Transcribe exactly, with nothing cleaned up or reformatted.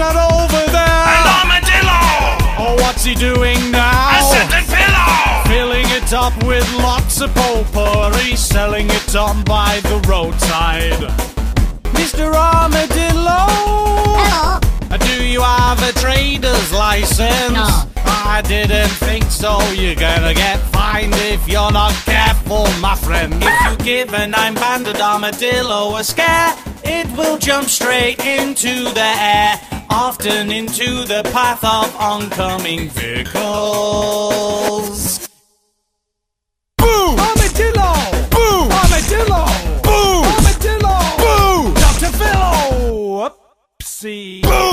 that over there? An armadillo! Oh, what's he doing now? A scented pillow! Filling it up with lots of potpourri, selling it on by the roadside. Mister Armadillo? Hello. Do you have a trader's license? No. I didn't think so. You're gonna get fined if you're not careful, my friend. If you give a nine-banded armadillo a scare, it will jump straight into the air, often into the path of oncoming vehicles. Boo! Armadillo! Boo! Armadillo! Boo! Armadillo! Boo! Doctor Phil! Oopsie! Boo!